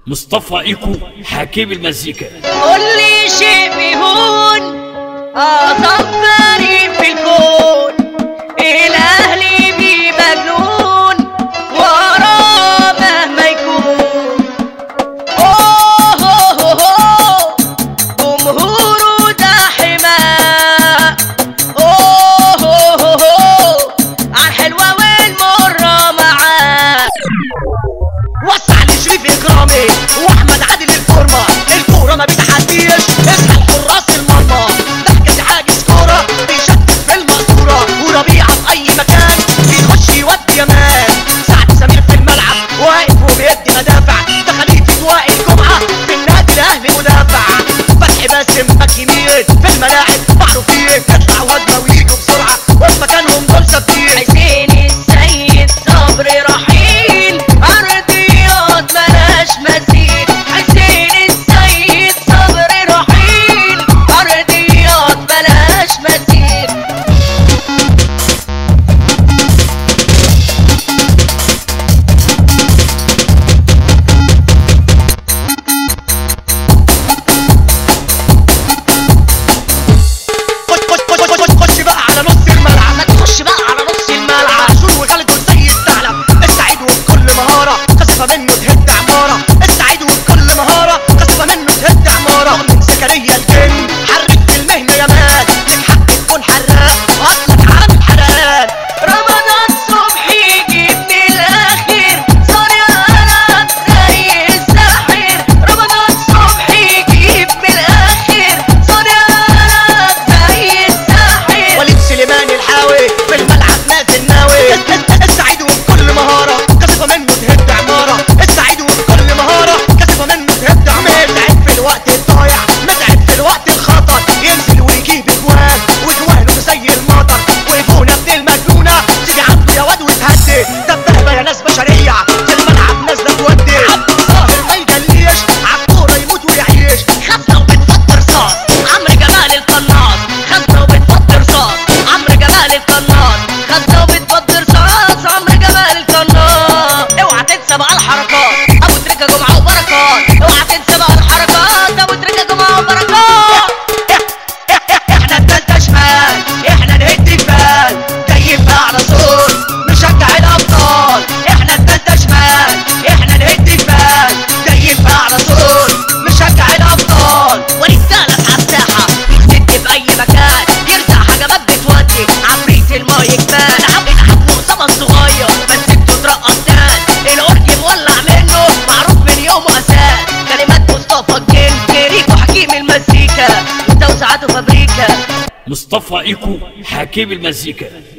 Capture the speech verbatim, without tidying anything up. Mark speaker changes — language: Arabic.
Speaker 1: مصطفى ايكو حكيم المزيكا.
Speaker 2: قول لي شيء بيهون اعظم فريق في الكون، الاهلي بيه مجنون وراه مهما يكون. اوه هو هو جمهوره ده حماه. اوه هو هو عالحلوه والمره معاه. وسع لشريف اكرامي واحمد عادل الفورمه، الكوره ما بتعديش اسمع حراس المرمى. ضحكه دي حاجز كوره بيشتت في المقصوره، وربيعه في اي مكان بيخش يودي يمان. سعد سمير في الملعب واقف وبيدي مدافع، ده خليفه وائل جمعه في النادي الاهلي مدافع. فتحي باسم باك يمين في الملاعب معروفين، يطلع وهجمه ويجوا بسرعه وفي مكانهم دول ثابتين. حسين السيد صبري رحيل ارضيات ملاش مثيل. حسين السيد صبري رحيل ارضيات ملاش مثيل. خش بقى على نص الملعب، ما تخش بقى على نص الملعب. عاشور وخالد والسيد ثعلب، السعيد وبكل مهاره قصفه منه تهد عماره. السعيد وبكل مهاره قصفه منه تهد عماره. من زكريا الجن حرك في المهنه يا مان، تتحق تكون حراق واصلك عامل حرقان. رمضان صبحي يجيب من الاخر صانع العاب زي الساحر. رمضان صبحي يجيب من الاخر صانع العاب زي الساحر. وليد سليمان الحاوي في الملعب نازل ناوي. السعيد وبكل مهاره قصفه منه تهد عماره. السعيد وبكل مهاره قصفه منه تهد عماره. متعب في الوقت الضايع، متعب في الوقت الخطر، ينزل ويجيب اجوان واجوانه زي المطر. ويفونا من المجنونه تيجي عنده يا واد وتهدي. دبابه يا ناس بشريه في الملعب نازله تودي. عبد الظاهر ما يجليش عالكوره يموت ويعيش. خزنه وبتفطر صاص عمرو جمال القناص. خزنه وبتفطر صاص عمرو جمال القناص. خزنه وبتفطر صاص عمرو جمال القناص. اوعى تنسى بقى الحركات ابو تريكه جمعه وبركات. اوعى تنسى بقى الحركات ابو تريكه جمعه وبركات. احنا التالتة شمال، احنا نهد جبال، جايين بقى على صوت نشجع الابطال. احنا التالتة شمال، احنا نهد جبال، جايين بقى على صوت نشجع الابطال. ورجاله على الساحه يخدم في اي مكان، يرزع هجمات بتودي عفريت المايك مان. لعب لعب مؤتمر صغير بس انتوا ترقص تاني. الاورج مولع منه معروف من يوم اساس. كلمات مصطفى الجن كريكو حكيم المزيكا وتوسعاته فابريكا.
Speaker 1: مصطفى ايكو حكيم المزيكا.